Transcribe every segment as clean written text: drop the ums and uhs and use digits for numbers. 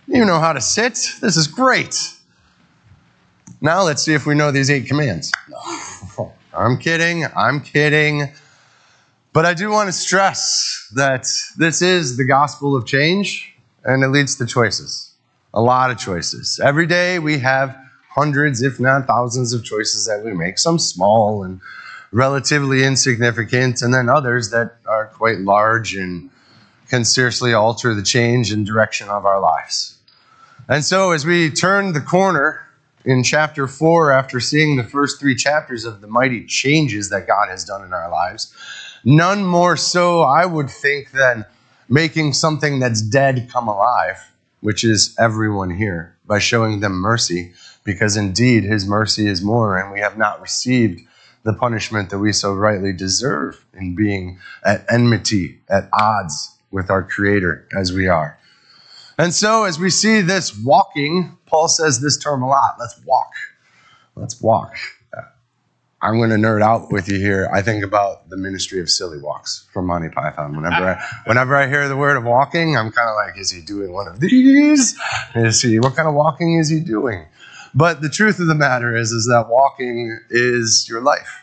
You know how to sit. This is great. Now let's see if we know these 8 commands. No. I'm kidding. But I do want to stress that this is the gospel of change, and it leads to choices. A lot of choices. Every day we have hundreds, if not thousands, of choices that we make. Some small and relatively insignificant, and then others that are quite large and can seriously alter the change and direction of our lives. And so as we turn the corner in chapter 4, after seeing the first 3 chapters of the mighty changes that God has done in our lives, none more so, I would think, than making something that's dead come alive, which is everyone here, by showing them mercy, because indeed his mercy is more, and we have not received the punishment that we so rightly deserve in being at enmity, at odds with our Creator as we are. And so as we see this walking, Paul says this term a lot, let's walk. Let's walk. I'm going to nerd out with you here. I think about the ministry of silly walks from Monty Python. Whenever I hear the word of walking, I'm kind of like, is he doing one of these? What kind of walking is he doing? But the truth of the matter is that walking is your life.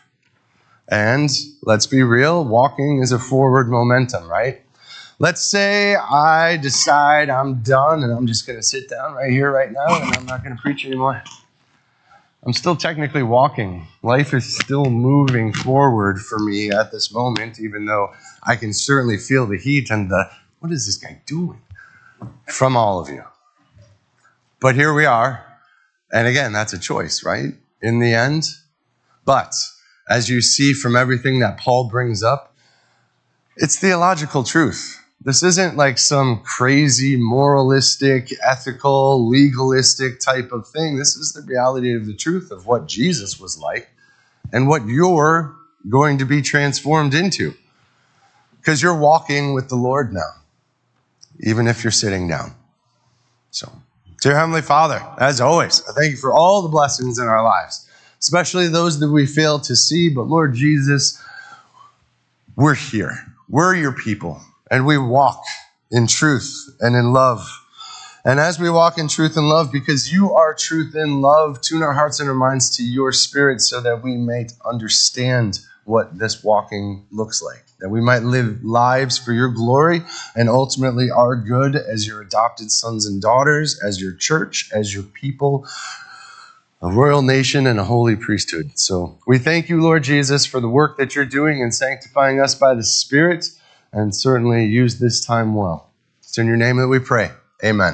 And let's be real, walking is a forward momentum, right? Let's say I decide I'm done and I'm just going to sit down right here, right now, and I'm not going to preach anymore. I'm still technically walking. Life is still moving forward for me at this moment, even though I can certainly feel the heat and the, what is this guy doing? From all of you. But here we are. And again, that's a choice, right? In the end. But as you see from everything that Paul brings up, it's theological truth. This isn't like some crazy moralistic, ethical, legalistic type of thing. This is the reality of the truth of what Jesus was like and what you're going to be transformed into. Because you're walking with the Lord now, even if you're sitting down. So, dear Heavenly Father, as always, I thank you for all the blessings in our lives, especially those that we fail to see. But Lord Jesus, we're here. We're your people. And we walk in truth and in love. And as we walk in truth and love, because you are truth and love, tune our hearts and our minds to your Spirit so that we may understand what this walking looks like. That we might live lives for your glory and ultimately our good as your adopted sons and daughters, as your church, as your people, a royal nation and a holy priesthood. So we thank you, Lord Jesus, for the work that you're doing in sanctifying us by the Spirit. And certainly use this time well. It's in your name that we pray. Amen.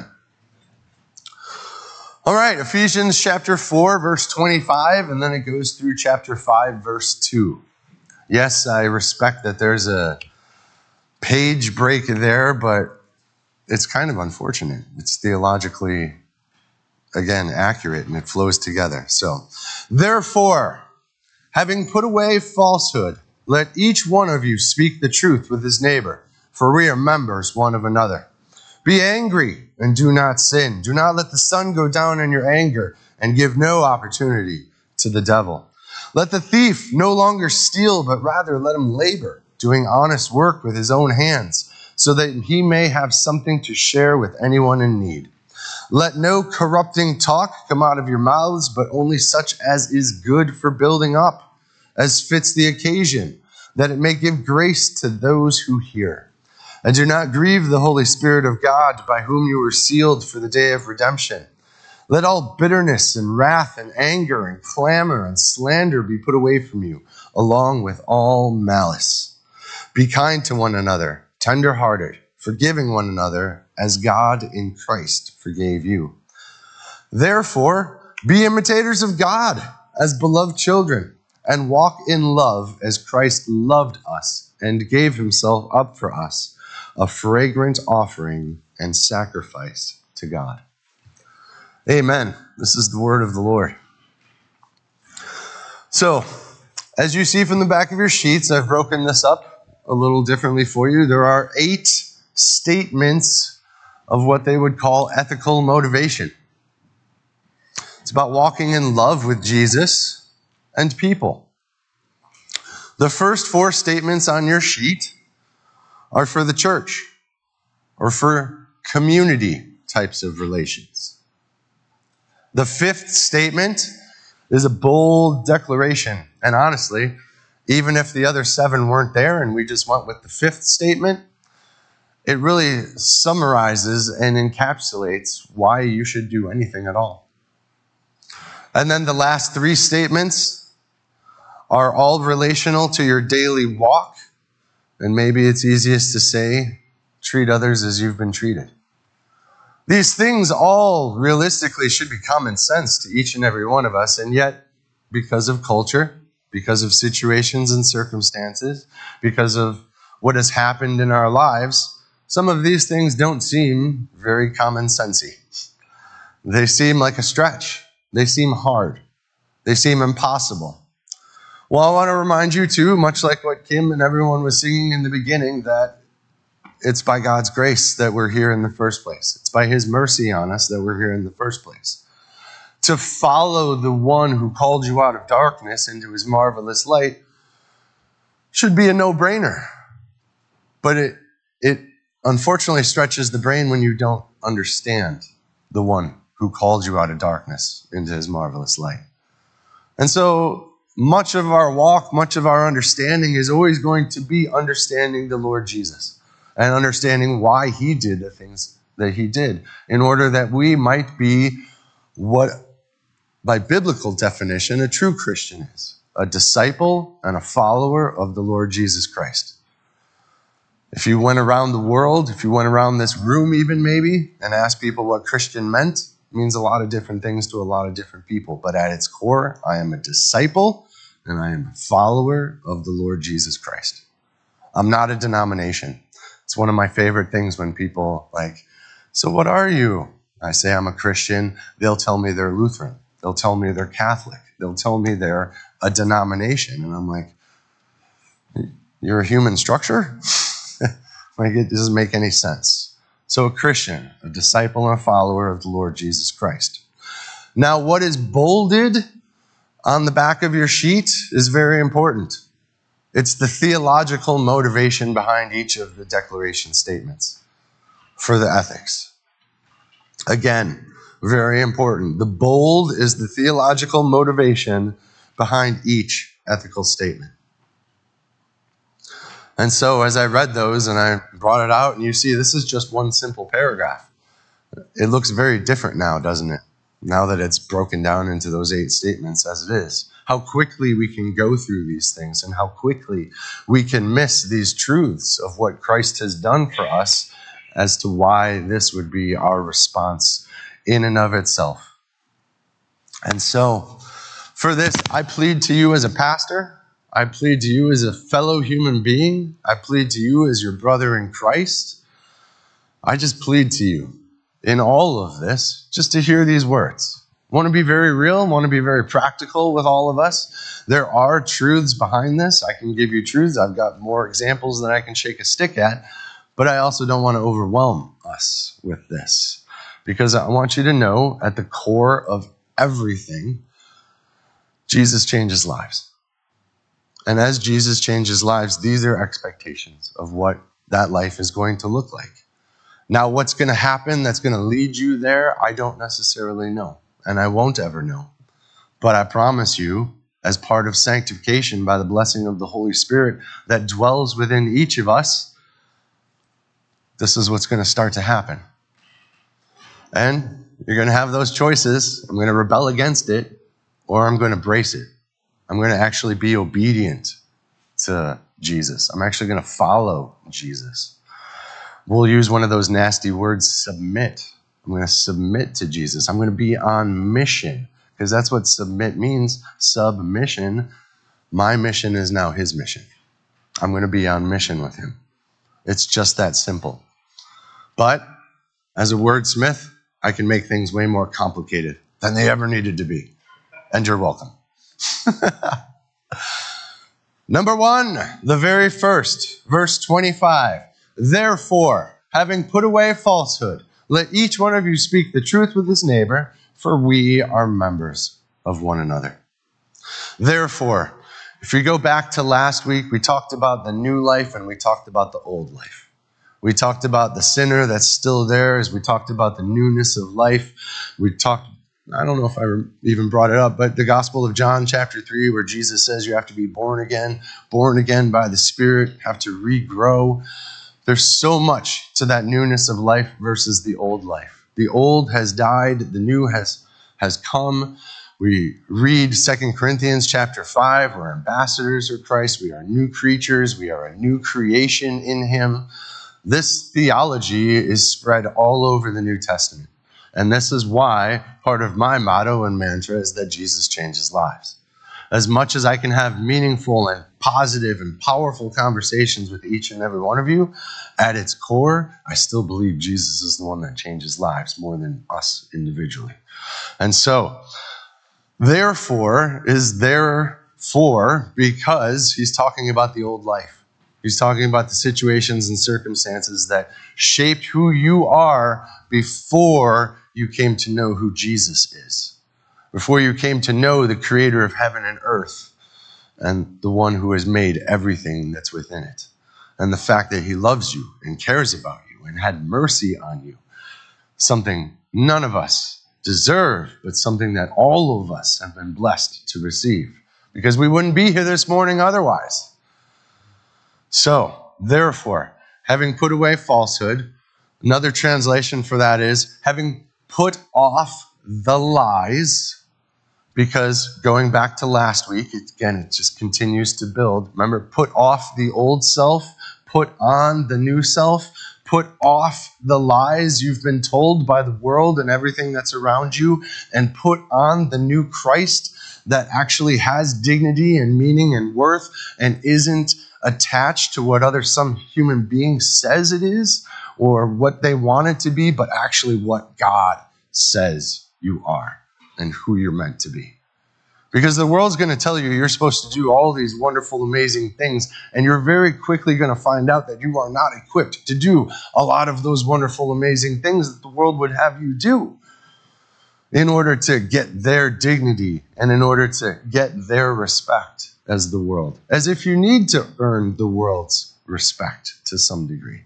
All right, Ephesians chapter 4, verse 25, and then it goes through chapter 5, verse 2. Yes, I respect that there's a page break there, but it's kind of unfortunate. It's theologically, again, accurate, and it flows together. So, therefore, having put away falsehood, let each one of you speak the truth with his neighbor, for we are members one of another. Be angry and do not sin. Do not let the sun go down in your anger and give no opportunity to the devil. Let the thief no longer steal, but rather let him labor, doing honest work with his own hands, so that he may have something to share with anyone in need. Let no corrupting talk come out of your mouths, but only such as is good for building up, as fits the occasion, that it may give grace to those who hear. And do not grieve the Holy Spirit of God, by whom you were sealed for the day of redemption. Let all bitterness and wrath and anger and clamor and slander be put away from you, along with all malice. Be kind to one another, tender-hearted, forgiving one another, as God in Christ forgave you. Therefore, be imitators of God, as beloved children, and walk in love as Christ loved us and gave himself up for us, a fragrant offering and sacrifice to God. Amen. This is the word of the Lord. So, as you see from the back of your sheets, I've broken this up a little differently for you. There are 8 statements of what they would call ethical motivation. It's about walking in love with Jesus and people. The first 4 statements on your sheet are for the church or for community. types of relations. The fifth statement is a bold declaration. And honestly, even if the other seven weren't there and we just went with the fifth statement, it really summarizes and encapsulates why you should do anything at all. And then the last three statements are all relational to your daily walk. And maybe it's easiest to say, treat others as you've been treated. These things all realistically should be common sense to each and every one of us. And yet, because of culture, because of situations and circumstances, because of what has happened in our lives, some of these things don't seem very common sensey. They seem like a stretch. They seem hard. They seem impossible. Well, I want to remind you too, much like what Kim and everyone was singing in the beginning, that it's by God's grace that we're here in the first place. It's by his mercy on us that we're here in the first place. To follow the one who called you out of darkness into his marvelous light should be a no-brainer. But it unfortunately stretches the brain when you don't understand the one who called you out of darkness into his marvelous light. And so much of our walk, much of our understanding is always going to be understanding the Lord Jesus and understanding why he did the things that he did in order that we might be what, by biblical definition, a true Christian is, a disciple and a follower of the Lord Jesus Christ. If you went around the world, if you went around this room even maybe, and asked people what Christian meant, it means a lot of different things to a lot of different people. But at its core, I am a disciple and I am a follower of the Lord Jesus Christ. I'm not a denomination. It's one of my favorite things when people like, so what are you? I say I'm a Christian. They'll tell me they're Lutheran. They'll tell me they're Catholic. They'll tell me they're a denomination. And I'm like, you're a human structure? Like, it doesn't make any sense. So a Christian, a disciple and a follower of the Lord Jesus Christ. Now, what is bolded on the back of your sheet is very important. It's the theological motivation behind each of the declaration statements for the ethics. Again, very important. The bold is the theological motivation behind each ethical statement. And so as I read those and I brought it out, and you see this is just one simple paragraph. It looks very different now, doesn't it? Now that it's broken down into those 8 statements as it is. How quickly we can go through these things and how quickly we can miss these truths of what Christ has done for us as to why this would be our response in and of itself. And so for this, I plead to you as a pastor. I plead to you as a fellow human being. I plead to you as your brother in Christ. I just plead to you in all of this just to hear these words. Want to be very real, want to be very practical with all of us. There are truths behind this. I can give you truths. I've got more examples than I can shake a stick at, but I also don't want to overwhelm us with this because I want you to know at the core of everything, Jesus changes lives. And as Jesus changes lives, these are expectations of what that life is going to look like. Now, what's going to happen that's going to lead you there, I don't necessarily know, and I won't ever know. But I promise you, as part of sanctification by the blessing of the Holy Spirit that dwells within each of us, this is what's going to start to happen. And you're going to have those choices. I'm going to rebel against it, or I'm going to brace it. I'm going to actually be obedient to Jesus. I'm actually going to follow Jesus. We'll use one of those nasty words, submit. I'm going to submit to Jesus. I'm going to be on mission because that's what submit means, submission. My mission is now his mission. I'm going to be on mission with him. It's just that simple. But as a wordsmith, I can make things way more complicated than they ever needed to be. And you're welcome. Number 1, the very first, verse 25. Therefore, having put away falsehood, let each one of you speak the truth with his neighbor, for we are members of one another. Therefore, if we go back to last week, we talked about the new life and we talked about the old life. We talked about the sinner that's still there, as we talked about the newness of life. We talked, I don't know if I even brought it up, but the Gospel of John chapter 3, where Jesus says you have to be born again by the Spirit, have to regrow. There's so much to that newness of life versus the old life. The old has died, the new has come. We read 2 Corinthians chapter 5, we're ambassadors of Christ, we are new creatures, we are a new creation in him. This theology is spread all over the New Testament. And this is why part of my motto and mantra is that Jesus changes lives. As much as I can have meaningful and positive and powerful conversations with each and every one of you, at its core, I still believe Jesus is the one that changes lives more than us individually. And so, therefore is therefore because he's talking about the old life. He's talking about the situations and circumstances that shaped who you are before you came to know who Jesus is. Before you came to know the creator of heaven and earth and the one who has made everything that's within it. And the fact that he loves you and cares about you and had mercy on you. Something none of us deserve, but something that all of us have been blessed to receive. Because we wouldn't be here this morning otherwise. So, therefore, having put away falsehood, another translation for that is having put off the lies, because going back to last week, it just continues to build. Remember, put off the old self, put on the new self, put off the lies you've been told by the world and everything that's around you, and put on the new Christ that actually has dignity and meaning and worth and isn't attached to what some human being says it is or what they want it to be, but actually what God says you are and who you're meant to be. Because the world's going to tell you you're supposed to do all these wonderful, amazing things, and you're very quickly going to find out that you are not equipped to do a lot of those wonderful, amazing things that the world would have you do in order to get their dignity and in order to get their respect as the world. As if you need to earn the world's respect to some degree.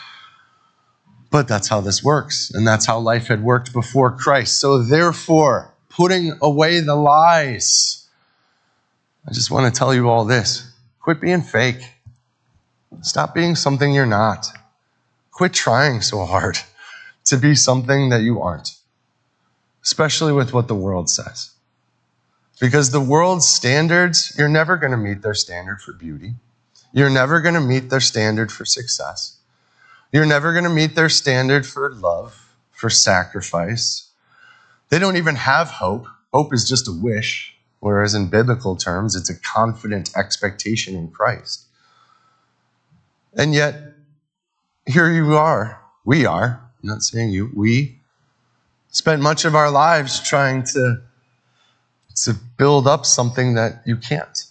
But that's how this works, and that's how life had worked before Christ. So therefore, putting away the lies. I just want to tell you all this. Quit being fake. Stop being something you're not. Quit trying so hard to be something that you aren't. Especially with what the world says. Because the world's standards, you're never going to meet their standard for beauty. You're never going to meet their standard for success. You're never going to meet their standard for love, for sacrifice. They don't even have hope. Hope is just a wish, whereas in biblical terms, it's a confident expectation in Christ. And yet, here you are, we are, I'm not saying you, we spent much of our lives trying to build up something that you can't.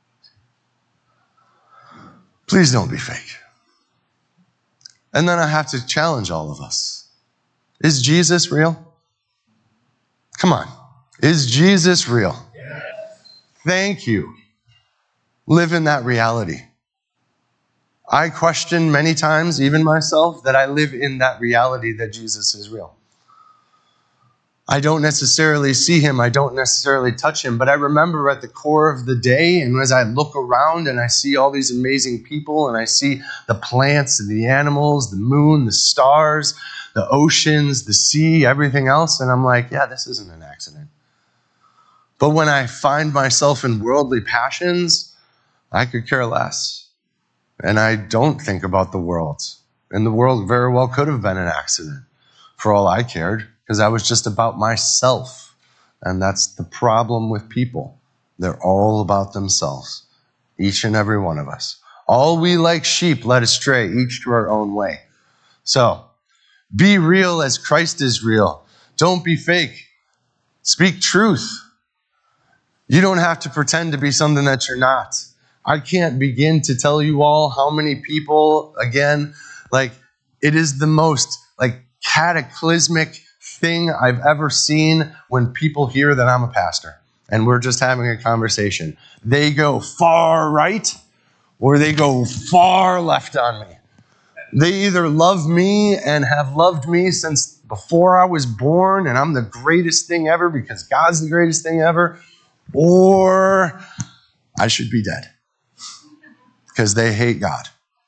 Please don't be fake. And then I have to challenge all of us. Is Jesus real? Come on. Is Jesus real? Yes. Thank you. Live in that reality. I question many times, even myself, that I live in that reality that Jesus is real. I don't necessarily see him. I don't necessarily touch him. But I remember at the core of the day, and as I look around and I see all these amazing people, and I see the plants and the animals, the moon, the stars, the oceans, the sea, everything else, and I'm like, yeah, this isn't an accident. But when I find myself in worldly passions, I could care less. And I don't think about the world. And the world very well could have been an accident for all I cared. Because I was just about myself. And that's the problem with people. They're all about themselves. Each and every one of us. All we like sheep led astray, each to our own way. So, be real as Christ is real. Don't be fake. Speak truth. You don't have to pretend to be something that you're not. I can't begin to tell you all how many people, again, it is the most, cataclysmic thing I've ever seen when people hear that I'm a pastor and we're just having a conversation. They go far right or they go far left on me. They either love me and have loved me since before I was born, and I'm the greatest thing ever because God's the greatest thing ever, or I should be dead because they hate God.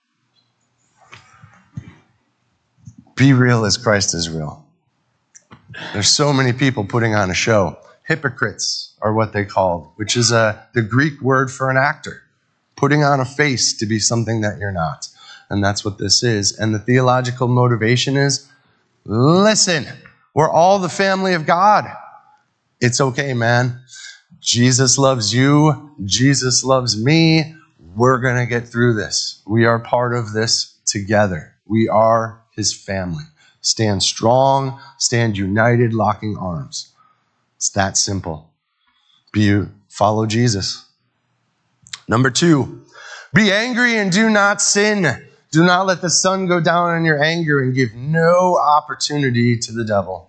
Be real as Christ is real. There's so many people putting on a show. Hypocrites are what they called, which is the Greek word for an actor. Putting on a face to be something that you're not. And that's what this is. And the theological motivation is, listen, we're all the family of God. It's okay, man. Jesus loves you. Jesus loves me. We're going to get through this. We are part of this together. We are his family. Stand strong, stand united, locking arms. It's that simple. Follow Jesus. Number 2, be angry and do not sin. Do not let the sun go down on your anger and give no opportunity to the devil.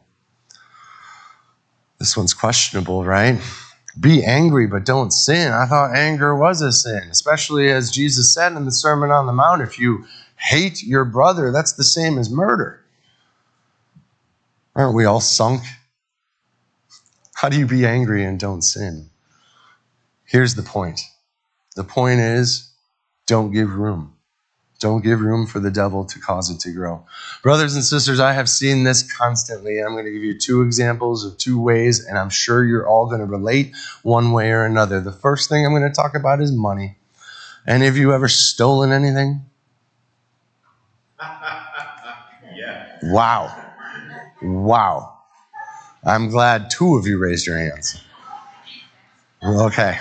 This one's questionable, right? Be angry, but don't sin. I thought anger was a sin, especially as Jesus said in the Sermon on the Mount, if you hate your brother, that's the same as murder. Aren't we all sunk? How do you be angry and don't sin? Here's the point. The point is, don't give room. Don't give room for the devil to cause it to grow. Brothers and sisters, I have seen this constantly. I'm going to give you 2 examples of 2 ways, and I'm sure you're all going to relate one way or another. The first thing I'm going to talk about is money. Any of you ever stolen anything? Yeah. Wow. I'm glad 2 of you raised your hands. Okay.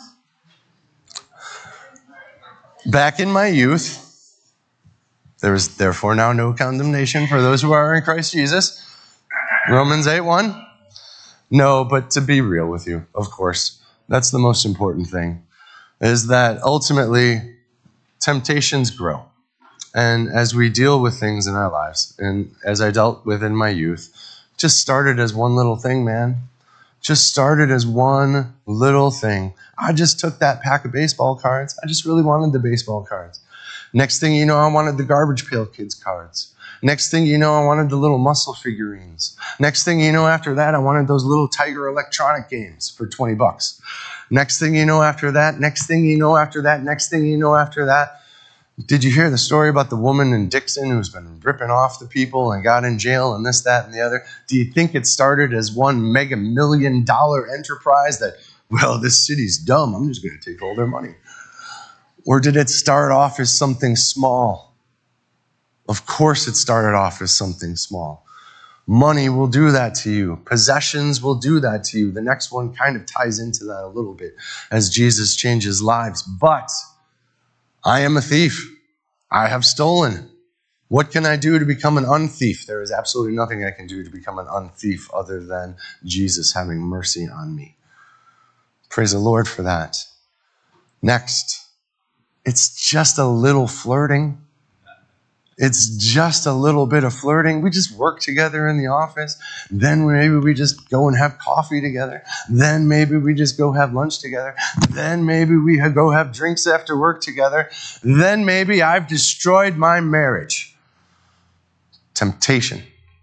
Back in my youth, there is therefore now no condemnation for those who are in Christ Jesus. Romans 8:1. No, but to be real with you, of course, that's the most important thing, is that ultimately temptations grow. And as we deal with things in our lives, and as I dealt with in my youth, just started as one little thing, man. Just started as one little thing. I just took that pack of baseball cards. I just really wanted the baseball cards. Next thing you know, I wanted the Garbage Pail Kids cards. Next thing you know, I wanted the little muscle figurines. Next thing you know, after that, I wanted those little Tiger electronic games for $20. Next thing you know, after that, next thing you know, after that, next thing you know, after that. Did you hear the story about the woman in Dixon who's been ripping off the people and got in jail and this, that, and the other? Do you think it started as one mega $1 million enterprise that, well, this city's dumb, I'm just going to take all their money? Or did it start off as something small? Of course it started off as something small. Money will do that to you. Possessions will do that to you. The next one kind of ties into that a little bit as Jesus changes lives. But I am a thief. I have stolen. What can I do to become an unthief? There is absolutely nothing I can do to become an unthief other than Jesus having mercy on me. Praise the Lord for that. Next, it's just a little flirting. It's just a little bit of flirting. We just work together in the office. Then maybe we just go and have coffee together. Then maybe we just go have lunch together. Then maybe we go have drinks after work together. Then maybe I've destroyed my marriage. Temptation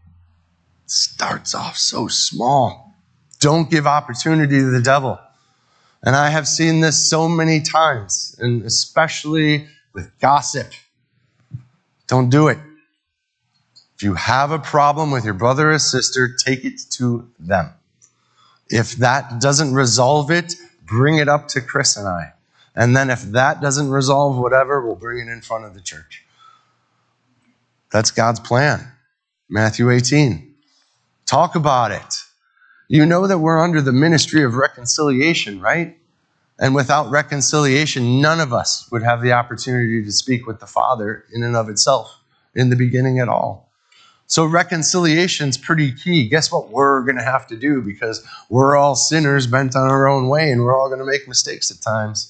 starts off so small. Don't give opportunity to the devil. And I have seen this so many times, and especially with gossip. Don't do it. If you have a problem with your brother or sister, take it to them. If that doesn't resolve it, bring it up to Chris and I. And then if that doesn't resolve whatever, we'll bring it in front of the church. That's God's plan. Matthew 18. Talk about it. You know that we're under the ministry of reconciliation, right? And without reconciliation, none of us would have the opportunity to speak with the Father in and of itself in the beginning at all. So reconciliation's pretty key. Guess what we're going to have to do, because we're all sinners bent on our own way and we're all going to make mistakes at times.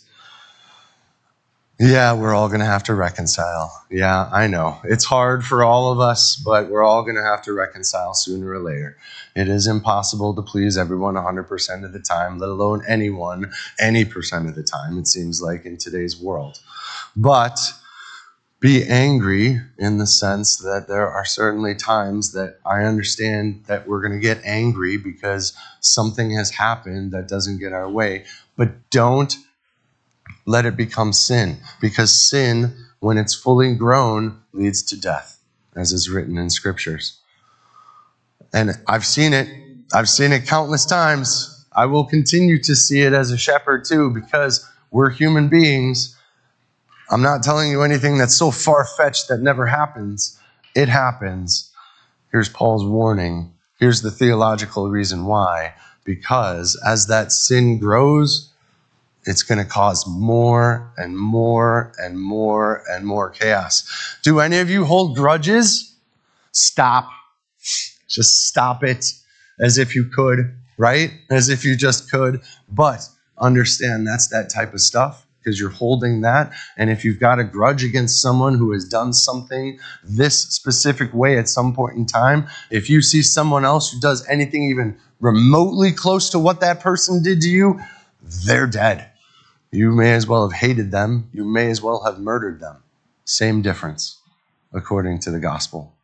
Yeah, we're all going to have to reconcile. Yeah, I know. It's hard for all of us, but we're all going to have to reconcile sooner or later. It is impossible to please everyone 100% of the time, let alone anyone any percent of the time, it seems like, in today's world. But be angry in the sense that there are certainly times that I understand that we're going to get angry because something has happened that doesn't get our way. But don't let it become sin, because sin, when it's fully grown, leads to death, as is written in scriptures. And I've seen it. I've seen it countless times. I will continue to see it as a shepherd too, because we're human beings. I'm not telling you anything that's so far-fetched that never happens. It happens. Here's Paul's warning. Here's the theological reason why. Because as that sin grows, it's going to cause more and more and more and more chaos. Do any of you hold grudges? Stop. Just stop it as if you could, right? As if you just could. But understand that's that type of stuff, because you're holding that. And if you've got a grudge against someone who has done something this specific way at some point in time, if you see someone else who does anything even remotely close to what that person did to you, they're dead. You may as well have hated them. You may as well have murdered them. Same difference, according to the gospel.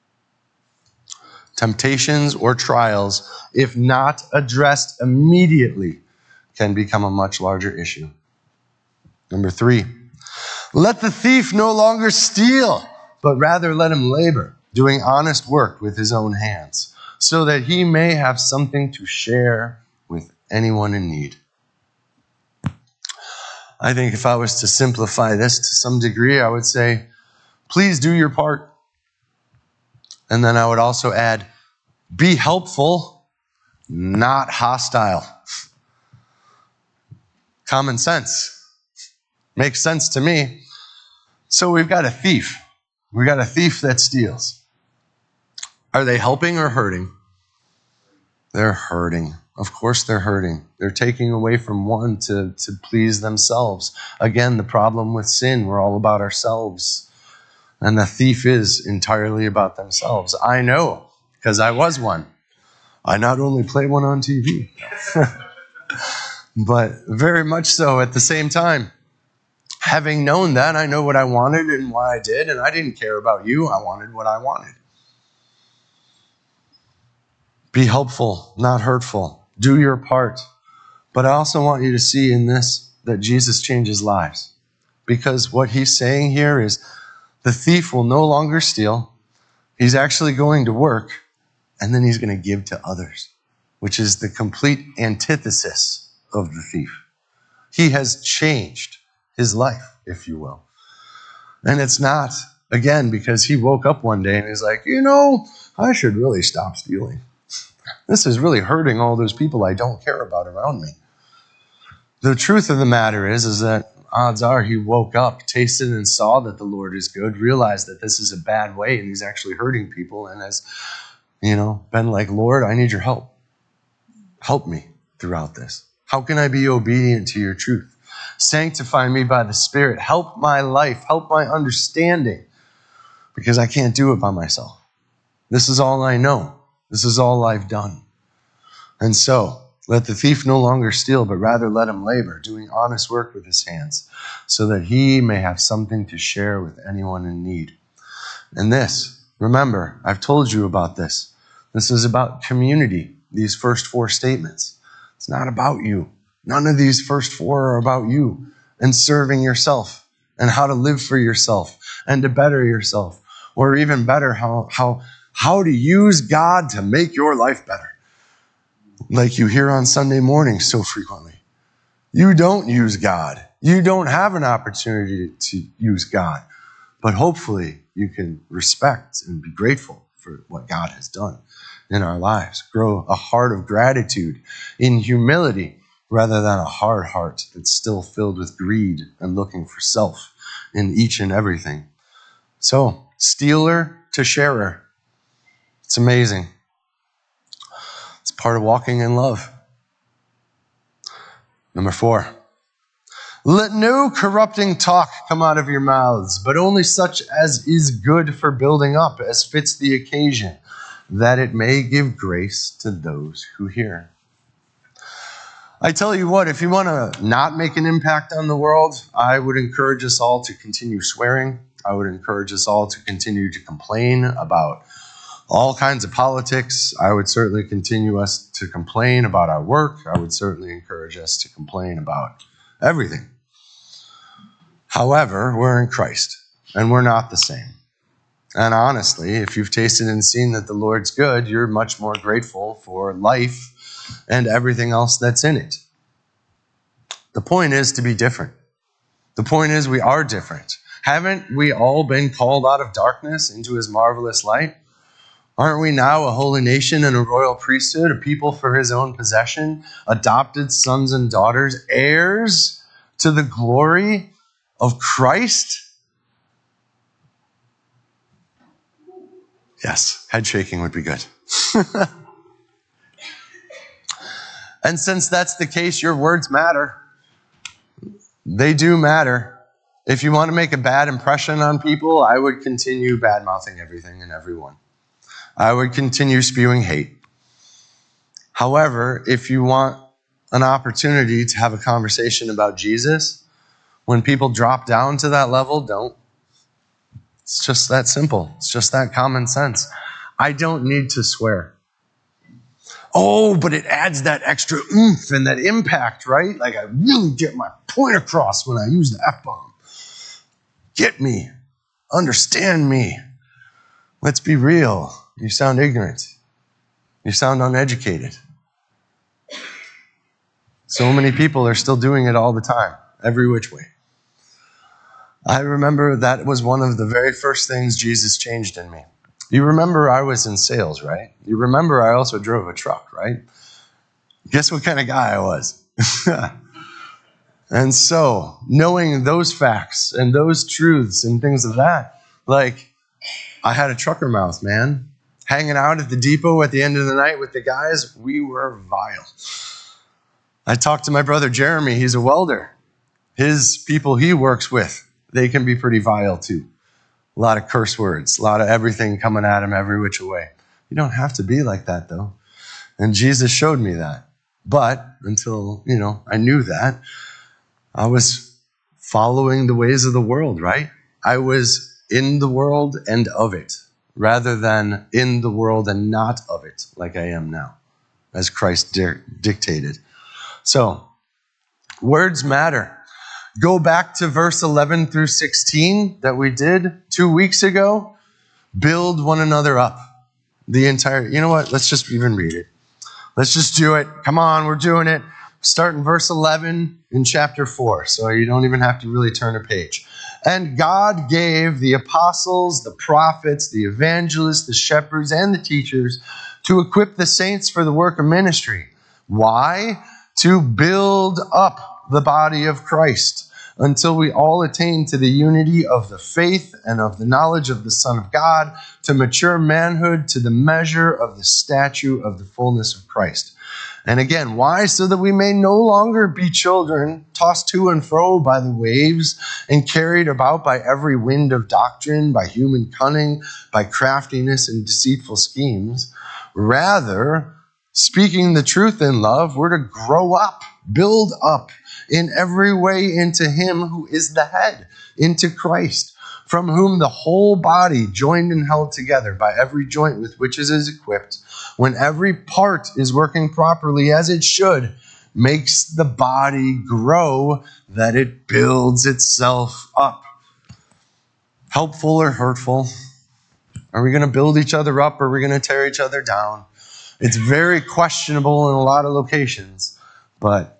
Temptations or trials, if not addressed immediately, can become a much larger issue. Number 3, let the thief no longer steal, but rather let him labor, doing honest work with his own hands, so that he may have something to share with anyone in need. I think if I was to simplify this to some degree, I would say, please do your part. And then I would also add, be helpful, not hostile. Common sense. Makes sense to me. So we've got a thief. We've got a thief that steals. Are they helping or hurting? They're hurting. Of course they're hurting. They're taking away from one to please themselves. Again, the problem with sin, we're all about ourselves. And the thief is entirely about themselves. I know, because I was one. I not only play one on TV, but very much so at the same time. Having known that, I know what I wanted and why I did, and I didn't care about you. I wanted what I wanted. Be helpful, not hurtful. Do your part. But I also want you to see in this that Jesus changes lives. Because what he's saying here is the thief will no longer steal. He's actually going to work, and then he's going to give to others, which is the complete antithesis of the thief. He has changed his life, if you will. And it's not, again, because he woke up one day and he's like, I should really stop stealing. This is really hurting all those people I don't care about around me. The truth of the matter is that odds are he woke up, tasted and saw that the Lord is good, realized that this is a bad way and he's actually hurting people, and has, been like, Lord, I need your help. Help me throughout this. How can I be obedient to your truth? Sanctify me by the Spirit. Help my life. Help my understanding. Because I can't do it by myself. This is all I know. This is all I've done. And so, let the thief no longer steal, but rather let him labor, doing honest work with his hands, so that he may have something to share with anyone in need. And this, remember, I've told you about this. This is about community, these first 4 statements. It's not about you. None of these first 4 are about you and serving yourself and how to live for yourself and to better yourself, or even better, how to use God to make your life better. Like you hear on Sunday mornings so frequently. You don't use God. You don't have an opportunity to use God. But hopefully you can respect and be grateful for what God has done in our lives. Grow a heart of gratitude in humility, rather than a hard heart that's still filled with greed and looking for self in each and everything. So, stealer to sharer. It's amazing. It's part of walking in love. Number 4, let no corrupting talk come out of your mouths, but only such as is good for building up, as fits the occasion, that it may give grace to those who hear. I tell you what, if you want to not make an impact on the world, I would encourage us all to continue swearing I would encourage us all to continue to complain about all kinds of politics. I would certainly continue us to complain about our work. I would certainly encourage us to complain about everything. However, we're in Christ, and we're not the same. And honestly, if you've tasted and seen that the Lord's good, you're much more grateful for life and everything else that's in it. The point is to be different. The point is we are different. Haven't we all been called out of darkness into his marvelous light? Aren't we now a holy nation and a royal priesthood, a people for his own possession, adopted sons and daughters, heirs to the glory of Christ? Yes, head shaking would be good. And since that's the case, your words matter. They do matter. If you want to make a bad impression on people, I would continue bad-mouthing everything and everyone. I would continue spewing hate. However, if you want an opportunity to have a conversation about Jesus, when people drop down to that level, don't. It's just that simple. It's just that common sense. I don't need to swear. Oh, but it adds that extra oomph and that impact, right? Like I really get my point across when I use the F-bomb. Get me. Understand me. Let's be real. You sound ignorant. You sound uneducated. So many people are still doing it all the time, every which way. I remember that was one of the very first things Jesus changed in me. You remember I was in sales, right? You remember I also drove a truck, right? Guess what kind of guy I was? And so, knowing those facts and those truths and things of that, like, I had a trucker mouth, man. Hanging out at the depot at the end of the night with the guys, we were vile. I talked to my brother Jeremy, he's a welder. His people he works with, they can be pretty vile too. A lot of curse words, a lot of everything coming at him every which way. You don't have to be like that though. And Jesus showed me that. But until, I knew that, I was following the ways of the world, right? I was in the world and of it, rather than in the world and not of it, like I am now, as Christ dictated. So, words matter. Go back to verse 11 through 16 that we did 2 weeks ago. Build one another up. The entire, you know what? Let's just even read it. Let's just do it. Come on, we're doing it. Start in verse 11 in chapter 4, so you don't even have to really turn a page. And God gave the apostles, the prophets, the evangelists, the shepherds, and the teachers to equip the saints for the work of ministry. Why? To build up the body of Christ until we all attain to the unity of the faith and of the knowledge of the Son of God, to mature manhood, to the measure of the stature of the fullness of Christ. And again, why? So that we may no longer be children, tossed to and fro by the waves and carried about by every wind of doctrine, by human cunning, by craftiness and deceitful schemes. Rather, speaking the truth in love, we're to grow up, build up in every way into him who is the head, into Christ, from whom the whole body, joined and held together by every joint with which it is equipped, when every part is working properly as it should, makes the body grow that it builds itself up. Helpful or hurtful? Are we going to build each other up or are we going to tear each other down? It's very questionable in a lot of locations, but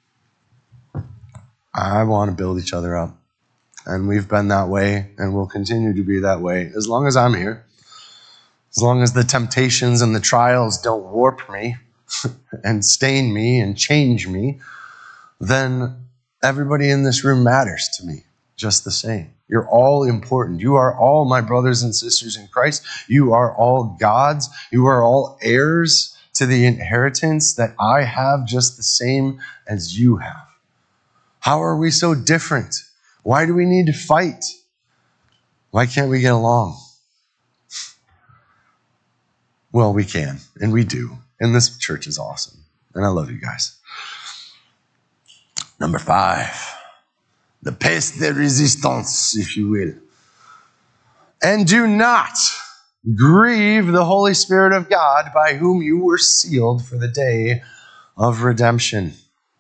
I want to build each other up. And we've been that way and will continue to be that way as long as I'm here. As long as the temptations and the trials don't warp me and stain me and change me, then everybody in this room matters to me just the same. You're all important. You are all my brothers and sisters in Christ. You are all God's. You are all heirs to the inheritance that I have just the same as you have. How are we so different? Why do we need to fight? Why can't we get along? Well, we can, and we do. And this church is awesome. And I love you guys. Number 5, the pièce de résistance, if you will. And do not grieve the Holy Spirit of God, by whom you were sealed for the day of redemption.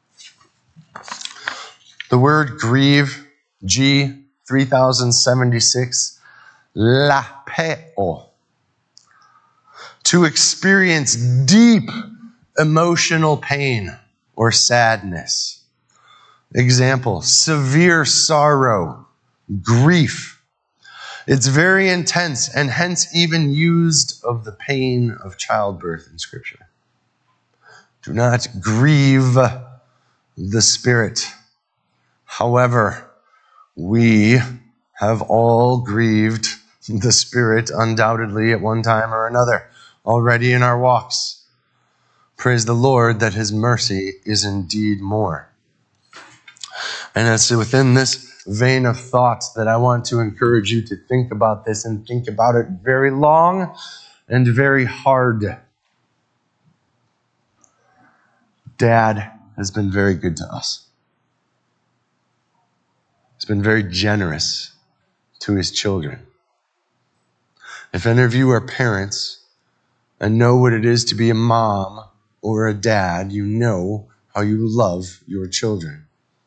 The word grieve, G 3076, lapeo. To experience deep emotional pain or sadness. Example, severe sorrow, grief. It's very intense and hence even used of the pain of childbirth in Scripture. Do not grieve the Spirit. However, we have all grieved the Spirit undoubtedly at one time or another already in our walks. Praise the Lord that His mercy is indeed more. And it's within this vein of thought that I want to encourage you to think about this and think about it very long and very hard. Dad has been very good to us. He's been very generous to his children. If any of you are parents and know what it is to be a mom or a dad, you know how you love your children.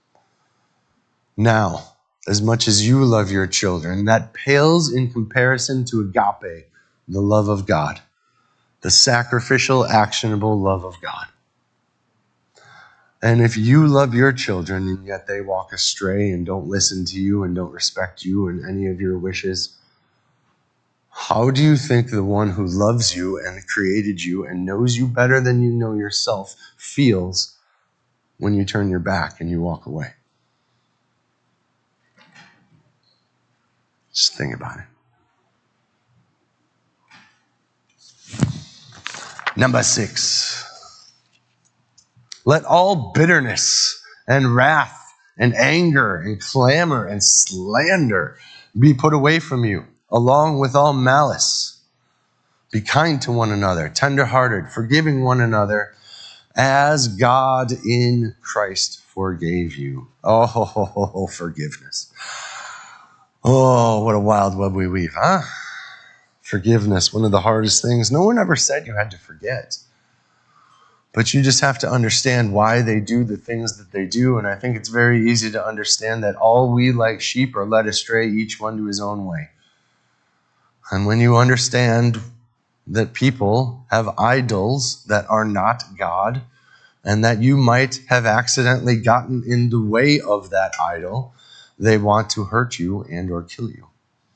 Now, as much as you love your children, that pales in comparison to agape, the love of God, the sacrificial, actionable love of God. And if you love your children and yet they walk astray and don't listen to you and don't respect you and any of your wishes, how do you think the one who loves you and created you and knows you better than you know yourself feels when you turn your back and you walk away? Just think about it. Number 6. Let all bitterness and wrath and anger and clamor and slander be put away from you, along with all malice. Be kind to one another, tender-hearted, forgiving one another, as God in Christ forgave you. Oh, forgiveness. Oh, what a wild web we weave, huh? Forgiveness, one of the hardest things. No one ever said you had to forget. But you just have to understand why they do the things that they do. And I think it's very easy to understand that all we like sheep are led astray, each one to his own way. And when you understand that people have idols that are not God, and that you might have accidentally gotten in the way of that idol, they want to hurt you and or kill you.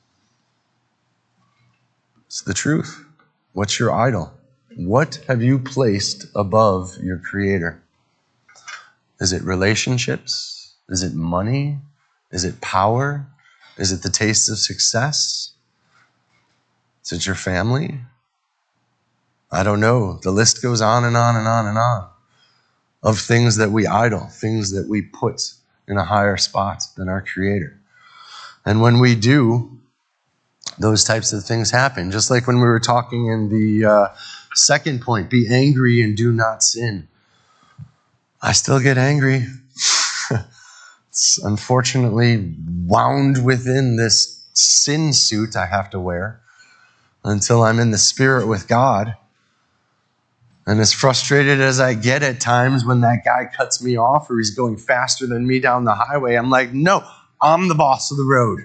It's the truth. What's your idol? What have you placed above your Creator? Is it relationships? Is it money? Is it power? Is it the taste of success? Is it your family? I don't know. The list goes on and on and on and on of things that we idol, things that we put in a higher spot than our Creator. And when we do, those types of things happen. Just like when we were talking in the second point, be angry and do not sin. I still get angry. It's unfortunately wound within this sin suit I have to wear until I'm in the Spirit with God. And as frustrated as I get at times when that guy cuts me off or he's going faster than me down the highway, I'm like, no, I'm the boss of the road.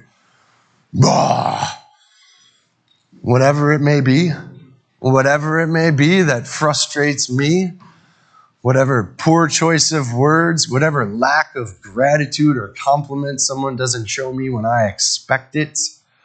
Whatever it may be that frustrates me, whatever poor choice of words, whatever lack of gratitude or compliment someone doesn't show me when I expect it,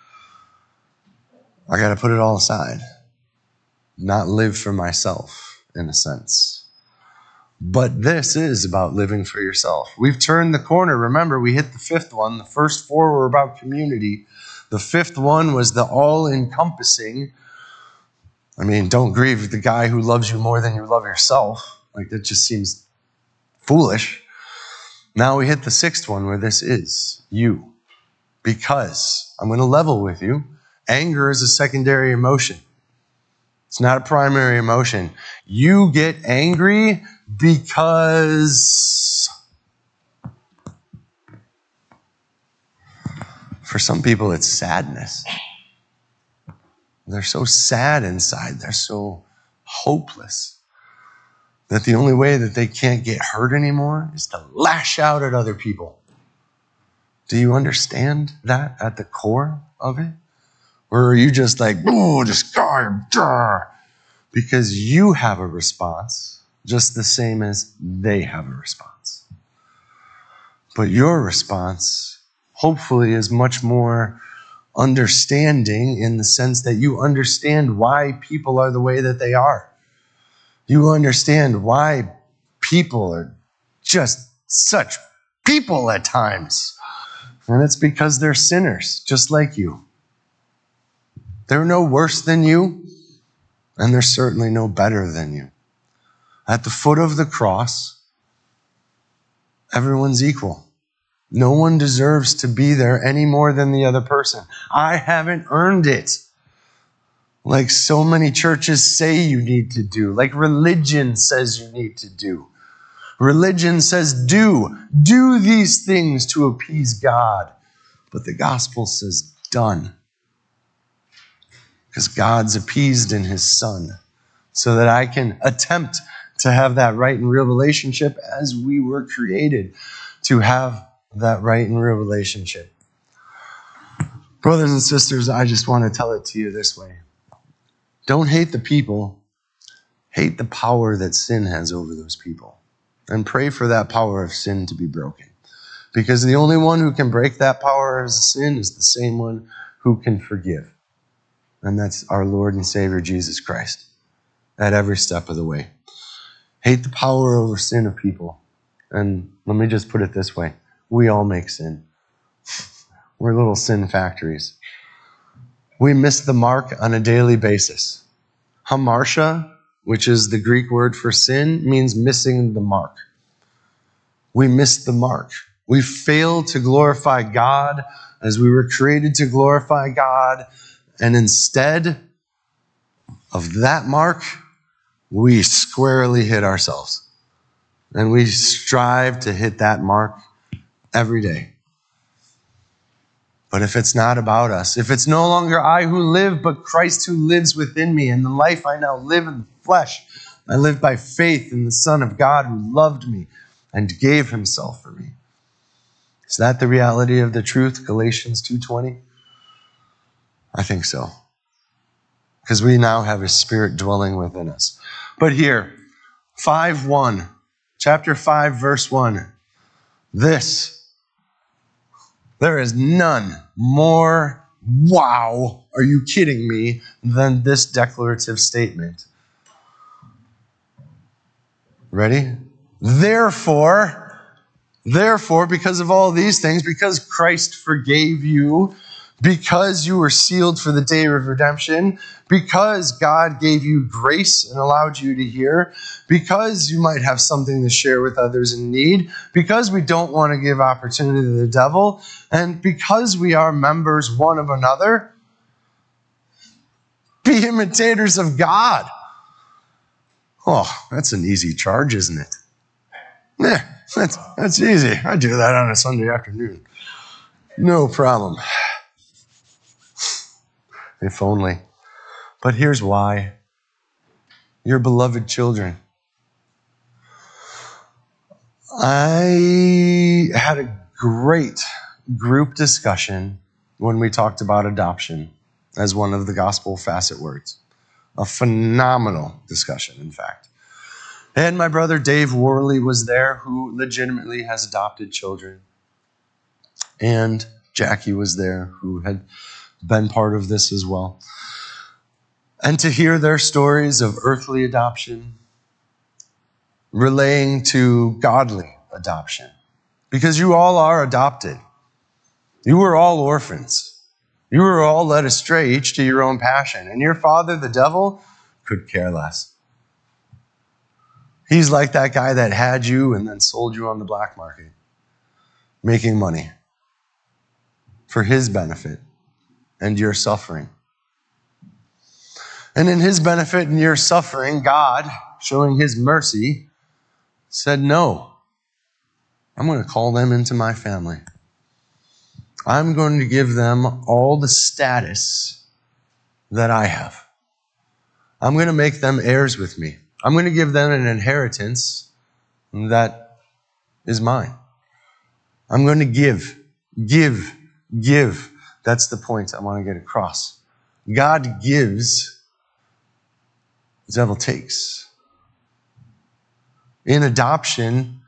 I got to put it all aside. Not live for myself, in a sense. But this is about living for yourself. We've turned the corner. Remember, we hit the 5th one. The first 4 were about community. The 5th one was the all-encompassing. I mean, don't grieve the guy who loves you more than you love yourself. Like, that just seems foolish. Now we hit the 6th one where this is you. Because, I'm going to level with you, anger is a secondary emotion. It's not a primary emotion. You get angry because for some people it's sadness. They're so sad inside. They're so hopeless that the only way that they can't get hurt anymore is to lash out at other people. Do you understand that at the core of it? Or are you just like, oh, this guy, because you have a response just the same as they have a response. But your response, hopefully, is much more understanding in the sense that you understand why people are the way that they are. You understand why people are just such people at times. And it's because they're sinners, just like you. They're no worse than you, and they're certainly no better than you. At the foot of the cross, everyone's equal. No one deserves to be there any more than the other person. I haven't earned it. Like so many churches say you need to do. Like religion says you need to do. Religion says do these things to appease God. But the gospel says done. Because God's appeased in his Son. So that I can attempt to have that right and real relationship as we were created to have that right and real relationship. Brothers and sisters, I just want to tell it to you this way. Don't hate the people. Hate the power that sin has over those people. And pray for that power of sin to be broken. Because the only one who can break that power of sin is the same one who can forgive. And that's our Lord and Savior, Jesus Christ, at every step of the way. Hate the power over sin of people. And let me just put it this way. We all make sin. We're little sin factories. We miss the mark on a daily basis. Hamartia, which is the Greek word for sin, means missing the mark. We miss the mark. We fail to glorify God as we were created to glorify God. And instead of that mark, we squarely hit ourselves. And we strive to hit that mark every day. But if it's not about us, if it's no longer I who live, but Christ who lives within me, and the life I now live in the flesh, I live by faith in the Son of God who loved me and gave himself for me. Is that the reality of the truth, Galatians 2:20? I think so. Because we now have his Spirit dwelling within us. But here, 5:1, chapter 5, verse 1. There is none more, wow, are you kidding me, than this declarative statement. Ready? Therefore, because of all these things, because Christ forgave you, because you were sealed for the day of redemption, because God gave you grace and allowed you to hear, because you might have something to share with others in need, because we don't want to give opportunity to the devil, and because we are members one of another, be imitators of God. Oh, that's an easy charge, isn't it? Yeah, that's easy. I do that on a Sunday afternoon. No problem. If only. But here's why. Your beloved children. I had a great group discussion when we talked about adoption as one of the gospel facet words. A phenomenal discussion, in fact. And my brother Dave Worley was there, who legitimately has adopted children. And Jackie was there, who had been part of this as well. And to hear their stories of earthly adoption relaying to godly adoption. Because you all are adopted. You were all orphans. You were all led astray, each to your own passion. And your father, the devil, could care less. He's like that guy that had you and then sold you on the black market, making money for his benefit and your suffering. And in his benefit and your suffering, God, showing his mercy, said, no, I'm going to call them into my family. I'm going to give them all the status that I have. I'm going to make them heirs with me. I'm going to give them an inheritance that is mine. I'm going to give. That's the point I want to get across. God gives, the devil takes. In adoption,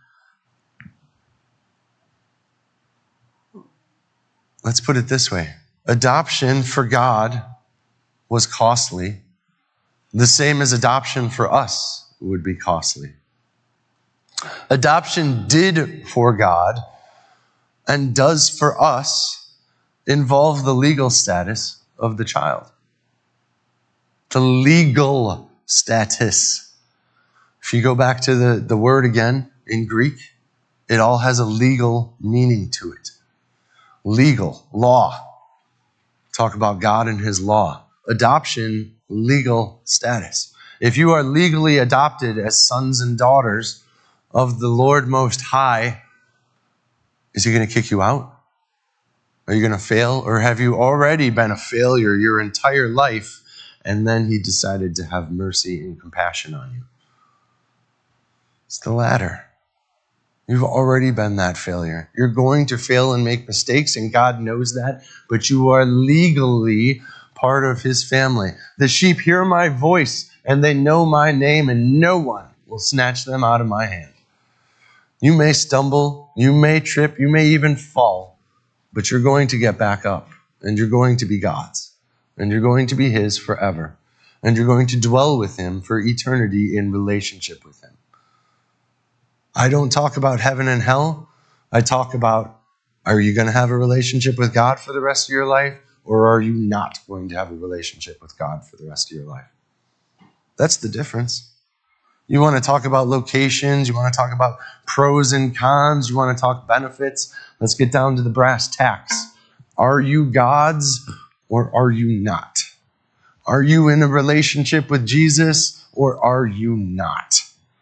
let's put it this way. Adoption for God was costly, the same as adoption for us would be costly. Adoption did for God and does for us involve the legal status of the child. The legal status. If you go back to the word again in Greek, it all has a legal meaning to it. Legal, law. Talk about God and his law. Adoption, legal status. If you are legally adopted as sons and daughters of the Lord Most High, is he going to kick you out? Are you going to fail? Or have you already been a failure your entire life, and then he decided to have mercy and compassion on you? It's the latter. You've already been that failure. You're going to fail and make mistakes, and God knows that, but you are legally part of his family. The sheep hear my voice, and they know my name, and no one will snatch them out of my hand. You may stumble, you may trip, you may even fall, but you're going to get back up, and you're going to be God's, and you're going to be his forever, and you're going to dwell with him for eternity in relationship with him. I don't talk about heaven and hell. I talk about, are you going to have a relationship with God for the rest of your life, or are you not going to have a relationship with God for the rest of your life? That's the difference. You want to talk about locations, you want to talk about pros and cons, you want to talk benefits. Let's get down to the brass tacks. Are you God's or are you not? Are you in a relationship with Jesus or are you not?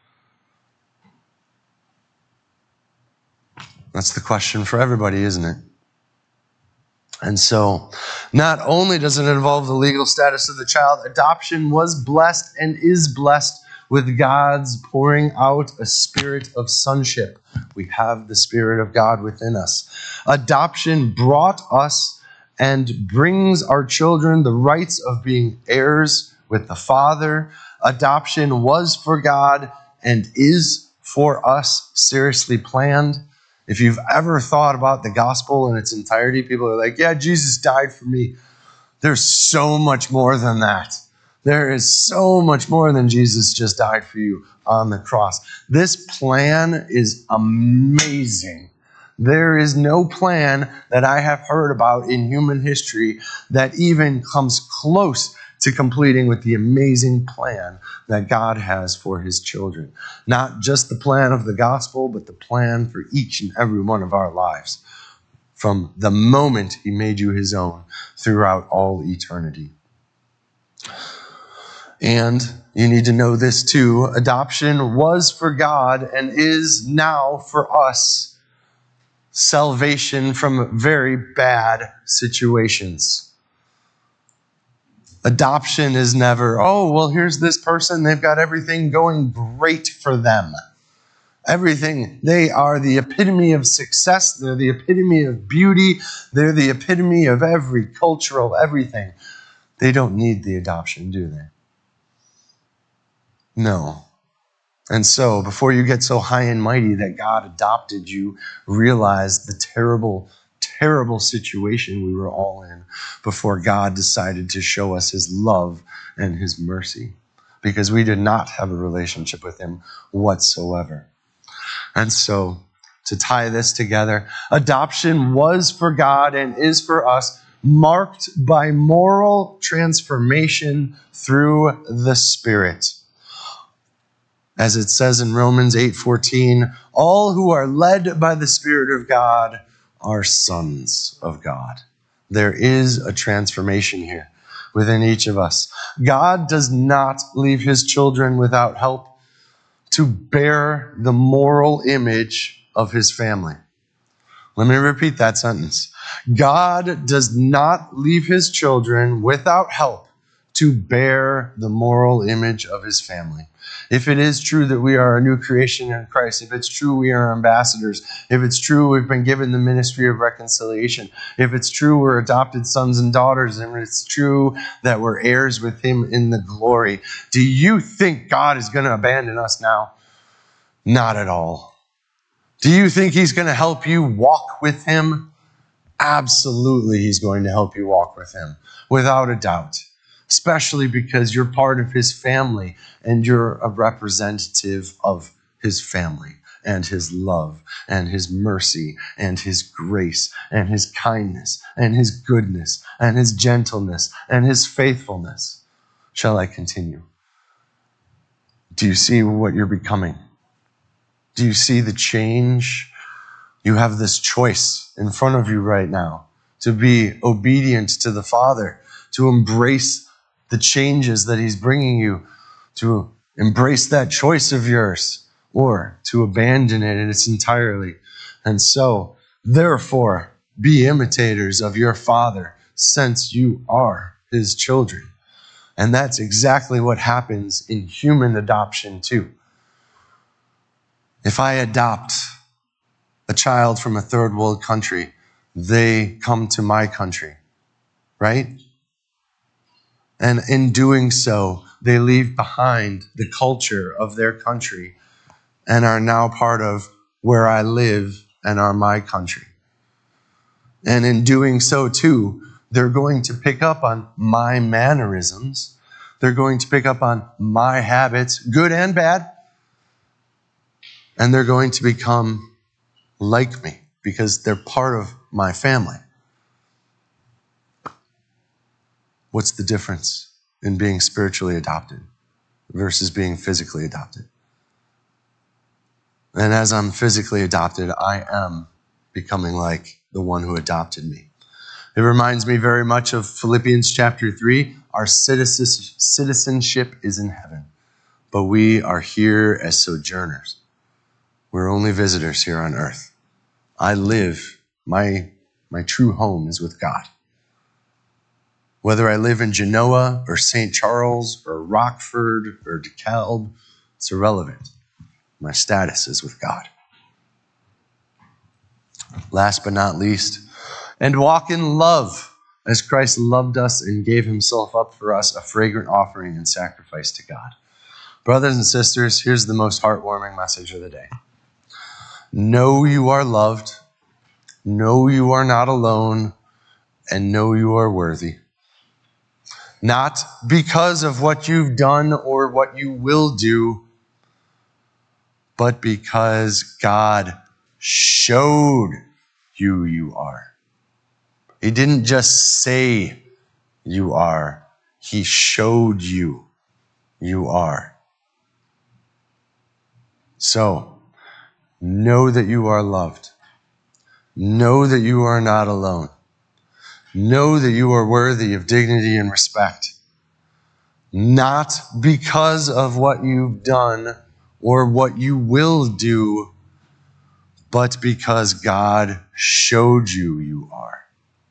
That's the question for everybody, isn't it? And so, not only does it involve the legal status of the child, adoption was blessed and is blessed with God's pouring out a spirit of sonship. We have the Spirit of God within us. Adoption brought us and brings our children the rights of being heirs with the Father. Adoption was for God and is for us seriously planned. If you've ever thought about the gospel in its entirety, people are like, yeah, Jesus died for me. There's so much more than that. There is so much more than Jesus just died for you on the cross. This plan is amazing. There is no plan that I have heard about in human history that even comes close to completing with the amazing plan that God has for his children. Not just the plan of the gospel, but the plan for each and every one of our lives from the moment he made you his own throughout all eternity. And you need to know this too. Adoption was for God and is now for us salvation from very bad situations. Adoption is never, oh, well, here's this person. They've got everything going great for them. Everything. They are the epitome of success. They're the epitome of beauty. They're the epitome of every cultural everything. They don't need the adoption, do they? No. And so, before you get so high and mighty that God adopted you, realize the terrible, terrible situation we were all in before God decided to show us his love and his mercy, because we did not have a relationship with him whatsoever. And so, to tie this together, adoption was for God and is for us, marked by moral transformation through the Spirit. As it says in Romans 8:14, all who are led by the Spirit of God are sons of God. There is a transformation here within each of us. God does not leave his children without help to bear the moral image of his family. Let me repeat that sentence. God does not leave his children without help to bear the moral image of his family. If it is true that we are a new creation in Christ, if it's true we are ambassadors, if it's true we've been given the ministry of reconciliation, if it's true we're adopted sons and daughters, and it's true that we're heirs with him in the glory, do you think God is going to abandon us now? Not at all. Do you think he's going to help you walk with him? Absolutely, he's going to help you walk with him, without a doubt. Especially because you're part of his family and you're a representative of his family and his love and his mercy and his grace and his kindness and his goodness and his gentleness and his faithfulness. Shall I continue? Do you see what you're becoming? Do you see the change? You have this choice in front of you right now to be obedient to the Father, to embrace the changes that he's bringing you, to embrace that choice of yours, or to abandon it in its entirely. And so, therefore, be imitators of your Father, since you are his children. And that's exactly what happens in human adoption too. If I adopt a child from a third world country, they come to my country, right? And in doing so, they leave behind the culture of their country and are now part of where I live and are my country. And in doing so too, they're going to pick up on my mannerisms. They're going to pick up on my habits, good and bad. And they're going to become like me because they're part of my family. What's the difference in being spiritually adopted versus being physically adopted? And as I'm physically adopted, I am becoming like the one who adopted me. It reminds me very much of Philippians chapter 3. Our citizenship is in heaven, but we are here as sojourners. We're only visitors here on earth. I live, my true home is with God. Whether I live in Genoa or St. Charles or Rockford or DeKalb, it's irrelevant. My status is with God. Last but not least, and walk in love as Christ loved us and gave himself up for us, a fragrant offering and sacrifice to God. Brothers and sisters, here's the most heartwarming message of the day. Know you are loved, know you are not alone, and know you are worthy. Not because of what you've done or what you will do, but because God showed you are. He didn't just say you are. He showed you are. So, know that you are loved. Know that you are not alone. Know that you are worthy of dignity and respect. Not because of what you've done or what you will do, but because God showed you are.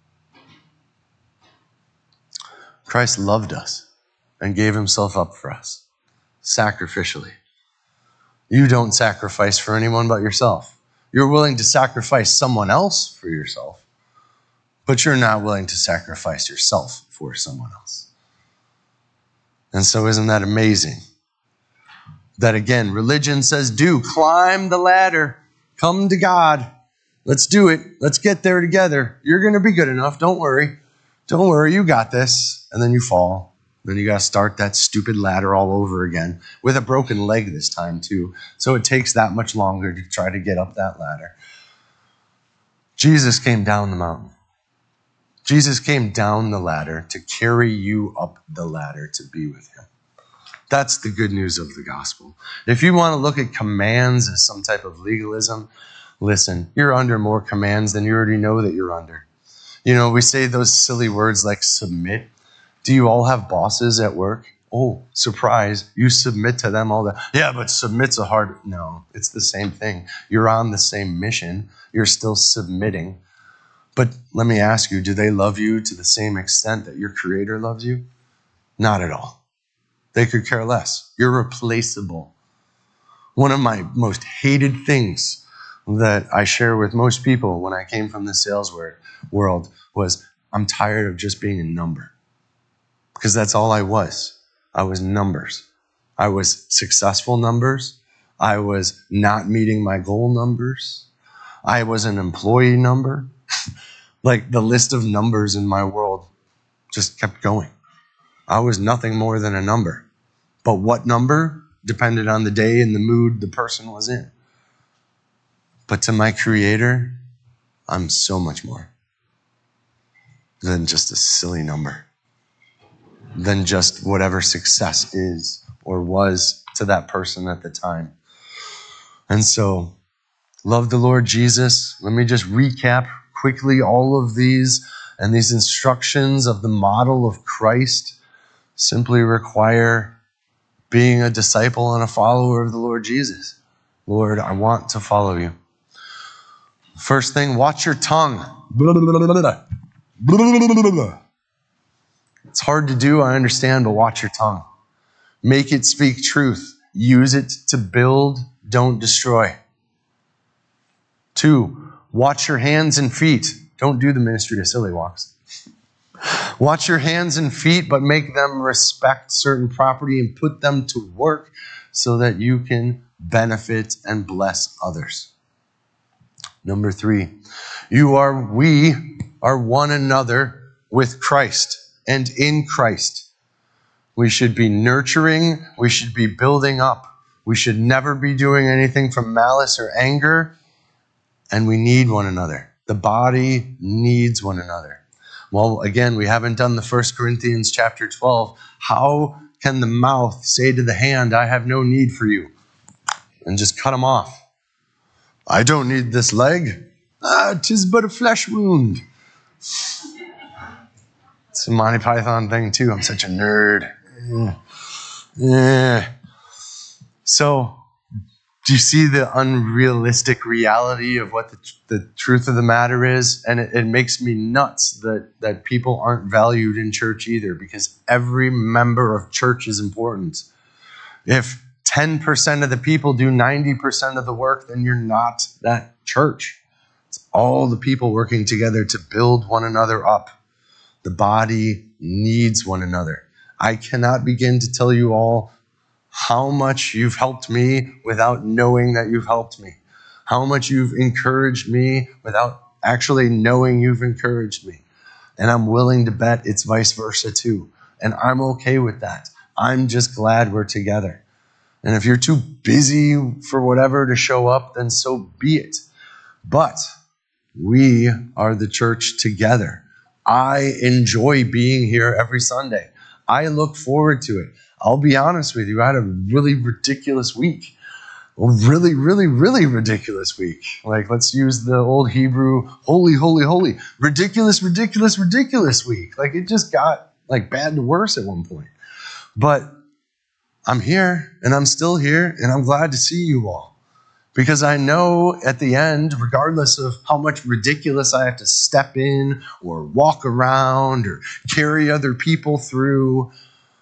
Christ loved us and gave himself up for us, sacrificially. You don't sacrifice for anyone but yourself. You're willing to sacrifice someone else for yourself, but you're not willing to sacrifice yourself for someone else. And so isn't that amazing? That again, religion says, climb the ladder, come to God. Let's do it. Let's get there together. You're going to be good enough. Don't worry. Don't worry. You got this. And then you fall. Then you got to start that stupid ladder all over again with a broken leg this time too. So it takes that much longer to try to get up that ladder. Jesus came down the mountain. Jesus came down the ladder to carry you up the ladder to be with him. That's the good news of the gospel. If you want to look at commands as some type of legalism, listen, you're under more commands than you already know that you're under. You know, we say those silly words like submit. Do you all have bosses at work? Oh, surprise, you submit to them all the time. Yeah, but submit's a hard... No, it's the same thing. You're on the same mission. You're still submitting. But let me ask you, do they love you to the same extent that your Creator loves you? Not at all. They could care less. You're replaceable. One of my most hated things that I share with most people when I came from the sales world was, I'm tired of just being a number. Because that's all I was. I was numbers. I was successful numbers. I was not meeting my goal numbers. I was an employee number. Like the list of numbers in my world just kept going. I was nothing more than a number. But what number depended on the day and the mood the person was in. But to my Creator, I'm so much more than just a silly number, than just whatever success is or was to that person at the time. And so, love the Lord Jesus. Let me just recap quickly all of these, and these instructions of the model of Christ simply require being a disciple and a follower of the Lord Jesus. Lord, I want to follow you. First thing, watch your tongue. It's hard to do, I understand, but watch your tongue. Make it speak truth. Use it to build, don't destroy. 2, watch your hands and feet. Don't do the ministry to silly walks. Watch your hands and feet, but make them respect certain property and put them to work so that you can benefit and bless others. Number 3, we are one another with Christ and in Christ. We should be nurturing. We should be building up. We should never be doing anything from malice or anger. And we need one another. The body needs one another. Well, again, we haven't done the 1 Corinthians chapter 12. How can the mouth say to the hand, I have no need for you, and just cut them off? I don't need this leg. 'Tis but a flesh wound. It's a Monty Python thing too. I'm such a nerd. So, do you see the unrealistic reality of what the truth of the matter is? And it makes me nuts that people aren't valued in church either, because every member of church is important. If 10% of the people do 90% of the work, then you're not that church. It's all the people working together to build one another up. The body needs one another. I cannot begin to tell you all how much you've helped me without knowing that you've helped me. How much you've encouraged me without actually knowing you've encouraged me. And I'm willing to bet it's vice versa too. And I'm okay with that. I'm just glad we're together. And if you're too busy for whatever to show up, then so be it. But we are the church together. I enjoy being here every Sunday. I look forward to it. I'll be honest with you, I had a really ridiculous week. A really, really, really ridiculous week. Like, let's use the old Hebrew, holy, holy, holy. Ridiculous, ridiculous, ridiculous week. Like, it just got like bad to worse at one point. But I'm here, and I'm still here, and I'm glad to see you all. Because I know at the end, regardless of how much ridiculous I have to step in or walk around or carry other people through,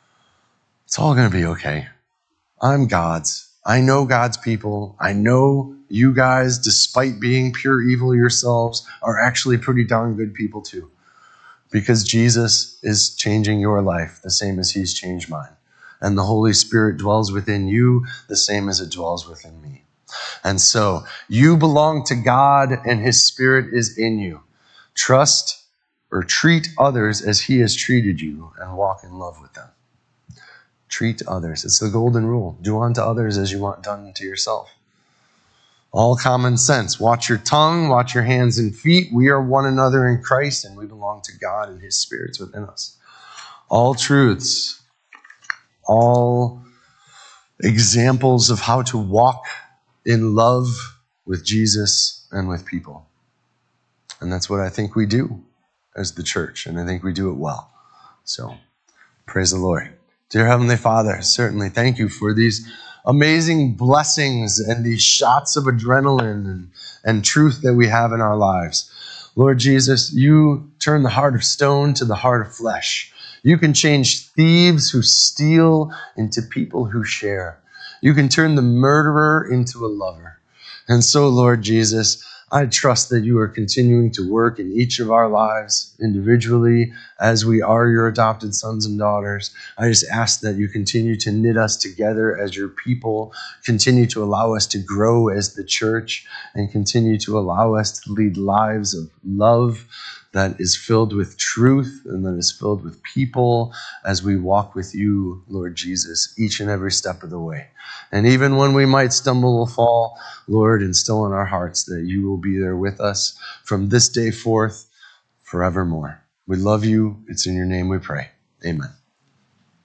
it's all going to be okay. I'm God's. I know God's people. I know you guys, despite being pure evil yourselves, are actually pretty darn good people too. Because Jesus is changing your life the same as he's changed mine. And the Holy Spirit dwells within you the same as it dwells within me. And so you belong to God and his Spirit is in you. Trust or treat others as he has treated you and walk in love with them. Treat others. It's the golden rule. Do unto others as you want done to yourself. All common sense. Watch your tongue, watch your hands and feet. We are one another in Christ and we belong to God and his Spirit's within us. All truths, all examples of how to walk in love with Jesus and with people. And that's what I think we do as the church, and I think we do it well. So, praise the Lord. Dear Heavenly Father, certainly thank you for these amazing blessings and these shots of adrenaline and truth that we have in our lives. Lord Jesus, you turn the heart of stone to the heart of flesh. You can change thieves who steal into people who share. You can turn the murderer into a lover. And so, Lord Jesus, I trust that you are continuing to work in each of our lives individually as we are your adopted sons and daughters. I just ask that you continue to knit us together as your people, continue to allow us to grow as the church, and continue to allow us to lead lives of love that is filled with truth and that is filled with people as we walk with you, Lord Jesus, each and every step of the way. And even when we might stumble or fall, Lord, instill in our hearts that you will be there with us from this day forth forevermore. We love you. It's in your name we pray. Amen.